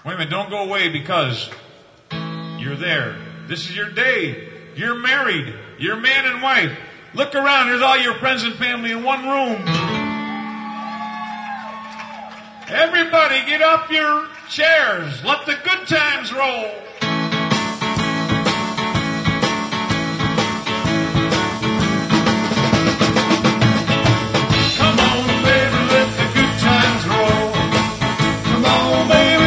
Wait a minute, don't go away because you're there. This is your day. You're married. You're man and wife. Look around. There's all your friends and family in one room. Everybody get off your chairs. Let the good times roll. Come on, baby, let the good times roll. Come on, baby.